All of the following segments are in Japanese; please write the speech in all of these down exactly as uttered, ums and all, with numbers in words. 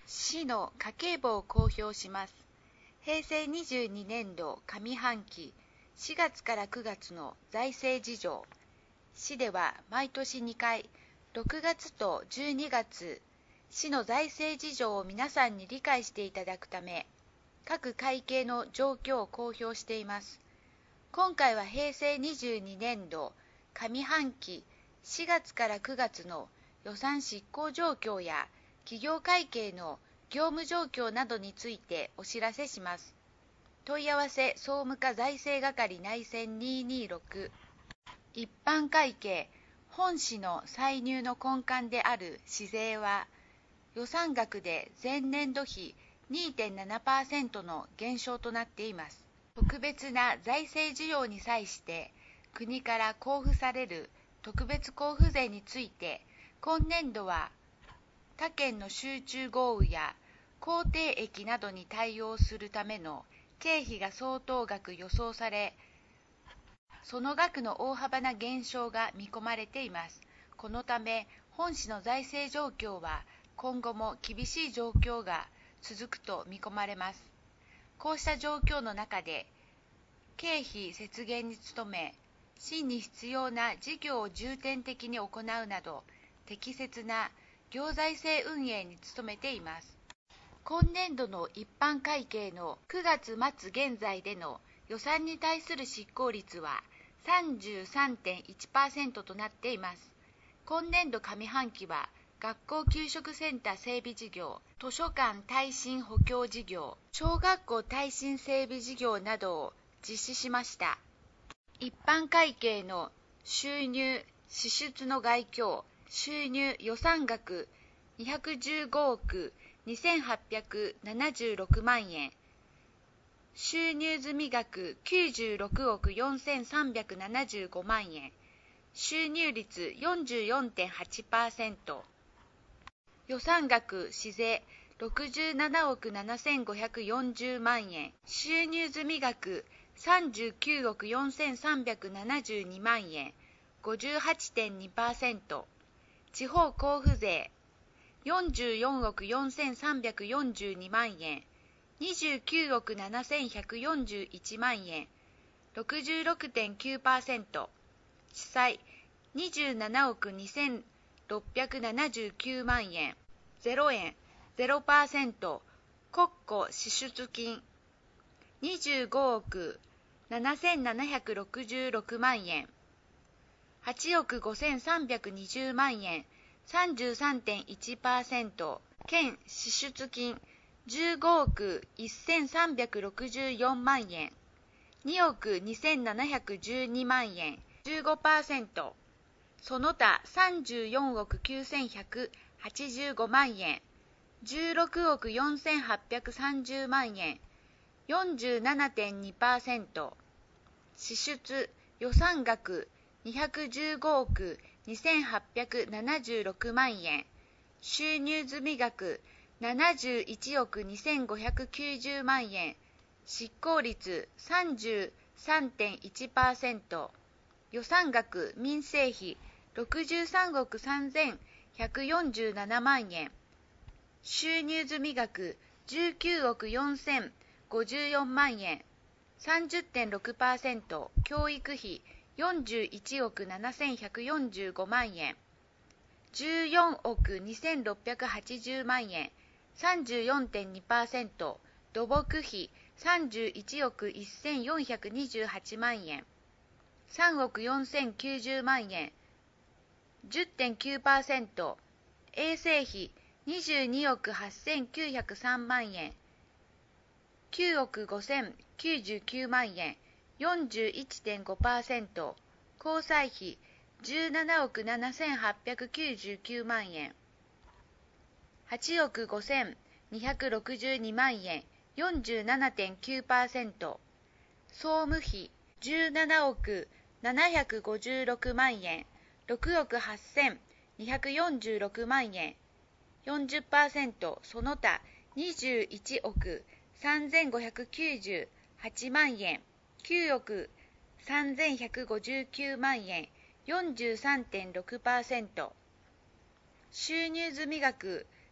市の家計簿を公表します。平成にじゅうにねんど上半期しがつからくがつの財政事情。市では毎年にかい、ろくがつとじゅうにがつ、市の財政事情を皆さんに理解していただくため、各会計の状況を公表しています。今回は平成にじゅうにねんど上半期しがつからくがつの予算執行状況や企業会計の業務状況などについてお知らせします。問い合わせ総務課財政係内線にひゃくにじゅうろく。一般会計本市の歳入の根幹である市税は、予算額で前年度比 にてんななパーセント の減少となっています。特別な財政需要に際して国から交付される特別交付税について、今年度は他県の集中豪雨や口蹄疫などに対応するための経費が相当額予想され、その額の大幅な減少が見込まれています。このため本市の財政状況は今後も厳しい状況が続くと見込まれます。こうした状況の中で経費節減に努め、市に必要な事業を重点的に行うなど適切な行財政運営に努めています。今年度の一般会計のくがつ末現在での予算に対する執行率は さんじゅうさんてんいちパーセント となっています。今年度上半期は学校給食センター整備事業、図書館耐震補強事業、小学校耐震整備事業などを実施しました。一般会計の収入・支出の概況。収入予算額にひゃくじゅうごおくにせんはっぴゃくななじゅうろくまんえん、収入済額きゅうじゅうろくおくよんせんさんびゃくななじゅうごまんえん、収入率 よんじゅうよんてんはちパーセント、予算額市税ろくじゅうななおくななせんごひゃくよんじゅうまんえん、収入済額さんじゅうきゅうおくよんせんさんびゃくななじゅうにまんえん、ごじゅうはちてんにパーセント、地方交付税よんじゅうよんおくよんせんさんびゃくよんじゅうにまんえん、にじゅうきゅうおくななせんひゃくよんじゅういちまんえん、ろくじゅうろくてんきゅうパーセント、地債にじゅうななおくにせんろっぴゃくななじゅうきゅうまんえん、ゼロえん、ゼロパーセント、国庫支出金にじゅうごおくななせんななひゃくろくじゅうろくまんえん、はちおくごせんさんびゃくにじゅうまんえん、さんじゅうさんてんいちパーセント、県支出金じゅうごおくせんさんびゃくろくじゅうよんまんえん、におくにせんななひゃくじゅうにまんえん、じゅうごパーセント、その他さんじゅうよんおくきゅうせんひゃくはちじゅうごまんえん、じゅうろくおくよんせんはっぴゃくさんじゅうまんえん、よんじゅうななてんにパーセント、支出予算額にひゃくじゅうごおくにせんはっぴゃくななじゅうろくまんえん、収入済額ななじゅういちおくにせんごひゃくきゅうじゅうまんえん、執行率 さんじゅうさんてんいちパーセント、予算額民生費ろくじゅうさんおくさんぜんひゃくよんじゅうななまんえん、収入済額じゅうきゅうおくよんせんごじゅうよんまんえん、さんじゅってんろくパーセント、教育費よんじゅういちおくななせんひゃくよんじゅうごまんえん、じゅうよんおくにせんろっぴゃくはちじゅうまんえん、さんじゅうよんてんにパーセント、土木費さんじゅういちおくせんよんひゃくにじゅうはちまんえん、さんおくよんせんきゅうじゅうまんえん、じゅってんきゅうパーセント、衛生費にじゅうにおくはっせんきゅうひゃくさんまんえん、きゅうおくごせんきゅうじゅうきゅうまんえん、よんじゅういってんごパーセント、交際費じゅうななおくななせんはっぴゃくきゅうじゅうきゅうまんえん、はちおくごせんにひゃくろくじゅうにまんえん、よんじゅうななてんきゅうパーセント、総務費じゅうななおくななひゃくごじゅうろくまんえん、ろくおくはっせんにひゃくよんじゅうろくまんえん、よんじゅっパーセント、その他にじゅういちおくさんぜんごひゃくきゅうじゅうはちまんえん、きゅうおくさんぜんひゃくごじゅうきゅうまんえん、よんじゅうさんてんろくパーセント、収入済額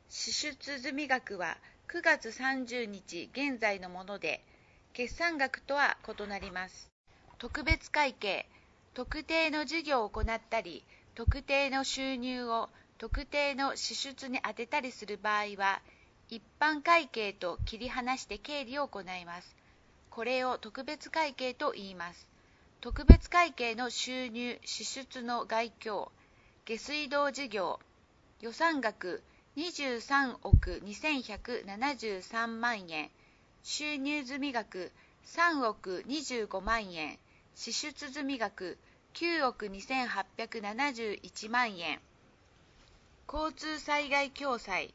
支出済額はくがつさんじゅうにち現在のもので、決算額とは異なります。特別会計、特定の事業を行ったり、特定の収入を特定の支出に充てたりする場合は、一般会計と切り離して経理を行います。これを特別会計と言います。特別会計の収入・支出の概況、下水道事業、予算額にじゅうさんおくにせんひゃくななじゅうさんまんえん、収入済額さんおくにじゅうごまんえん、支出済額きゅうおくにせんはっぴゃくななじゅういちまんえん、交通災害共済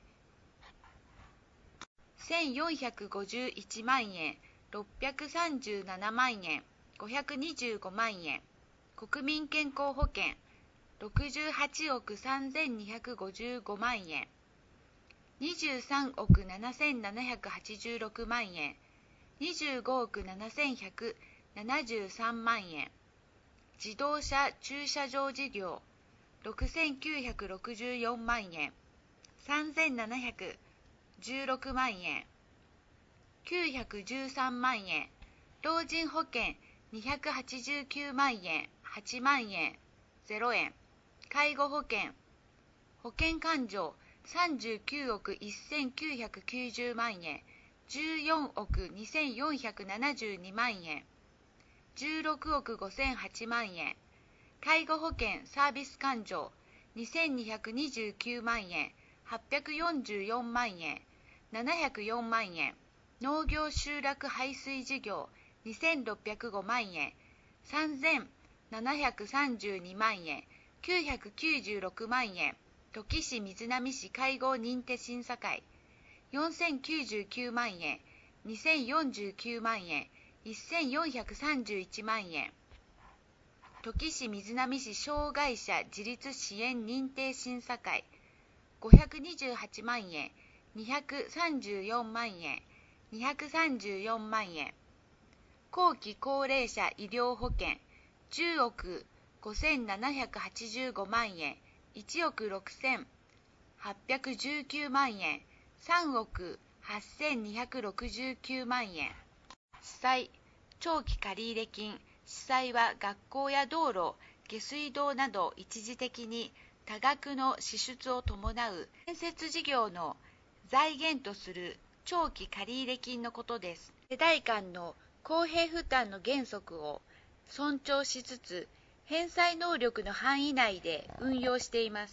せんよんひゃくごじゅういちまんえん、ろっぴゃくさんじゅうななまんえん、ごひゃくにじゅうごまんえん、国民健康保険ろくじゅうはちおくさんぜんにひゃくごじゅうごまんえん、にじゅうさんおくななせんななひゃくはちじゅうろくまんえん、にじゅうごおくななせんひゃくななじゅうさんまんえん、自動車駐車場事業ろくせんきゅうひゃくろくじゅうよんまんえん、さんぜんななひゃくじゅうろくまんえん、きゅうひゃくじゅうさんまんえん、老人保険にひゃくはちじゅうきゅうまんえん、はちまんえん、ゼロえん、介護保険、保険勘定さんじゅうきゅうおくせんきゅうひゃくきゅうじゅうまんえん、じゅうよんおくにせんよんひゃくななじゅうにまんえん、じゅうろくおくごせんはちまんえん、介護保険サービス勘定にせんにひゃくにじゅうきゅうまんえん、はっぴゃくよんじゅうよんまんえん、ななひゃくよんまんえん、農業集落排水事業にせんろっぴゃくごまんえん、さんぜんななひゃくさんじゅうにまんえん、きゅうひゃくきゅうじゅうろくまんえん、土岐市瑞浪市介護認定審査会よんせんきゅうじゅうきゅうまんえん、にせんよんじゅうきゅうまんえん、せんよんひゃくさんじゅういちまんえん、土岐市瑞浪市障害者自立支援認定審査会ごひゃくにじゅうはちまんえん、にひゃくさんじゅうよんまんえん、にひゃくさんじゅうよんまんえん、後期高齢者医療保険じゅうおくごせんななひゃくはちじゅうごまんえん、いちおくろくせんはっぴゃくじゅうきゅうまんえん、さんおくはっせんにひゃくろくじゅうきゅうまんえん。司債、長期借入金。司債は学校や道路、下水道など一時的に多額の支出を伴う建設事業の財源とする長期借入金のことです。世代間の公平負担の原則を尊重しつつ、返済能力の範囲内で運用しています。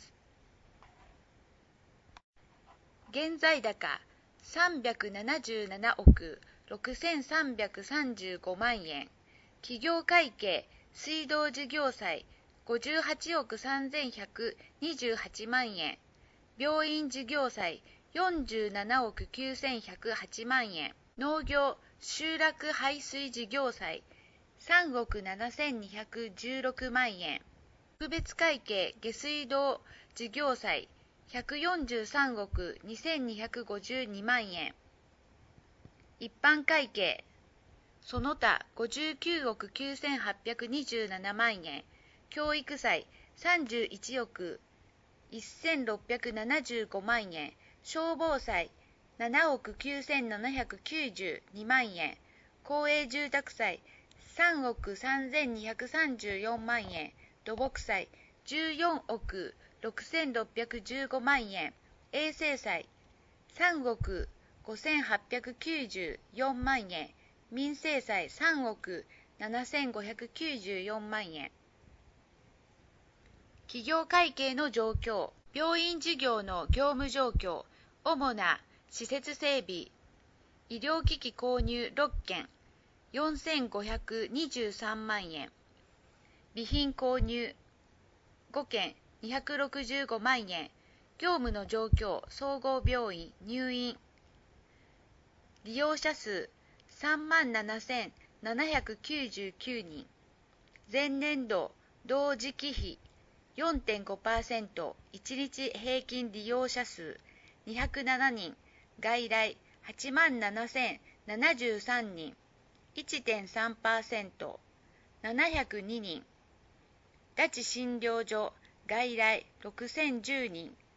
現在高さんびゃくななじゅうななおくろくせんさんびゃくさんじゅうごまんえん、企業会計水道事業債ごじゅうはちおくさんぜんひゃくにじゅうはちまんえん、病院事業債よんじゅうななおくきゅうせんひゃくはちまんえん、農業集落排水事業債さんおくななせんにひゃくじゅうろくまんえん、特別会計下水道事業債ひゃくよんじゅうさんおくにせんにひゃくごじゅうにまんえん、一般会計その他ごじゅうきゅうおくきゅうせんはっぴゃくにじゅうななまんえん、教育債さんじゅういちおくせんろっぴゃくななじゅうごまんえん、消防債ななおくきゅうせんななひゃくきゅうじゅうにまんえん、公営住宅債さんおくさんぜんにひゃくさんじゅうよんまんえん、土木債じゅうよんおくろくせんろっぴゃくじゅうごまんえん、衛生債さんおくごせんはっぴゃくきゅうじゅうよんまんえん、民生債さんおくななせんごひゃくきゅうじゅうよんまんえん。企業会計の状況、病院事業の業務状況、主な施設整備、医療機器購入ろっけん、よんせんごひゃくにじゅうさんまんえん、備品購入ごけん、にひゃくろくじゅうごまんえん、業務の状況、総合病院、入院、利用者数さんまんななせんななひゃくきゅうじゅうきゅうにん、前年度同時期比 よんてんごパーセント、いちにち平均利用者数にひゃくななにん、外来はちまんななせんななじゅうさんにん、いってんさんパーセント、ななひゃくににん、拉致診療所外来ろくせんじゅうにん、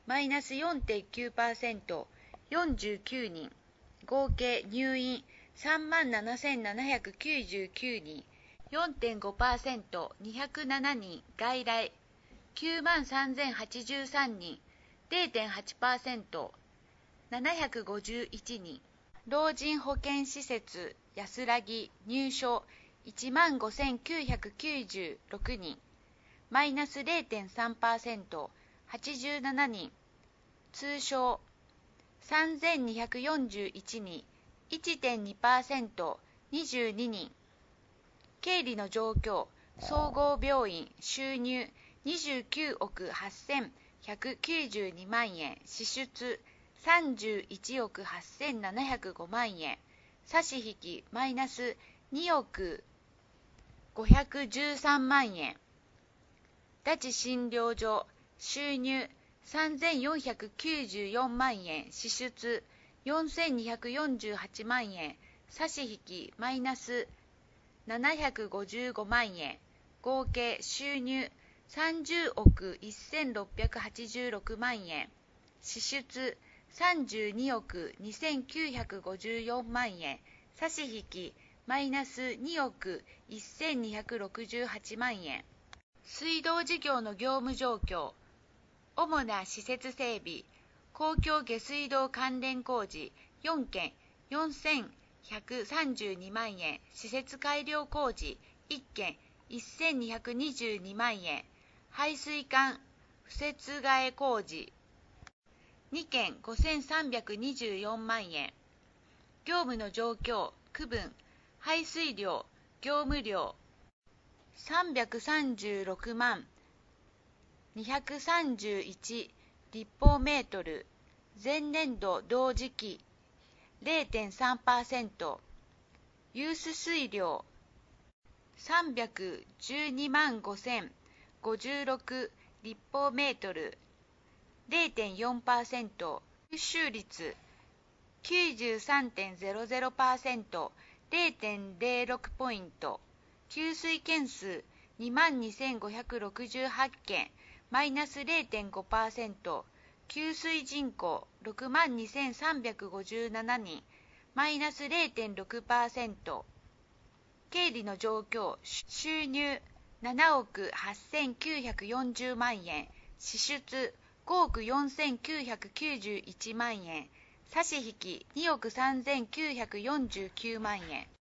マイナス よんてんきゅうパーセント、よんじゅうきゅうにん。合計入院さんまんななせんななひゃくきゅうじゅうきゅうにん。よんてんごパーセント、にひゃくななにん。外来きゅうまんさんぜんはちじゅうさんにん。れいてんはちパーセント、ななひゃくごじゅういちにん。老人保健施設安らぎ入所いちまんごせんきゅうひゃくきゅうじゅうろくにん。マイナス れいてんさんパーセント、はちじゅうななにん。通称さんぜんにひゃくよんじゅういちにん、いちてんにパーセント、にじゅうににん。経理の状況、総合病院収入にじゅうきゅうおくはっせんひゃくきゅうじゅうにまんえん、支出さんじゅういちおくはっせんななひゃくごまんえん、差し引きマイナスにおくごひゃくじゅうさんまんえん。拉致診療所収入さんぜんよんひゃくきゅうじゅうよんまんえん、支出よんせんにひゃくよんじゅうはちまんえん、差し引きマイナスななひゃくごじゅうごまんえん。合計収入さんじゅうおくせんろっぴゃくはちじゅうろくまんえん、支出さんじゅうにおくにせんきゅうひゃくごじゅうよんまんえん、差し引きマイナスにおくせんにひゃくろくじゅうはちまんえん。水道事業の業務状況、主な施設整備、公共下水道関連工事よんけんよんせんひゃくさんじゅうにまんえん、施設改良工事いっけんせんにひゃくにじゅうにまんえん、排水管敷設替え工事にけんごせんさんびゃくにじゅうよんまんえん。業務の状況、区分、排水量、業務量さんびゃくさんじゅうろくまんにひゃくさんじゅういち立方メートル、前年度同時期 れいてんさんパーセント、湧出水量さんびゃくじゅうにまんごせんごじゅうろく立方メートル、れいてんよんパーセント、吸収率 きゅうじゅうさんてんゼロゼロパーセント、れいてんゼロろくポイント、給水件数にまんにせんごひゃくろくじゅうはちけん、マイナス れいてんごパーセント、給水人口ろくまんにせんさんびゃくごじゅうななにん、マイナス れいてんろくパーセント。経理の状況、収入ななおくはっせんきゅうひゃくよんじゅうまんえん、支出ごおくよんせんきゅうひゃくきゅうじゅういちまんえん、差し引きにおくさんぜんきゅうひゃくよんじゅうきゅうまんえん。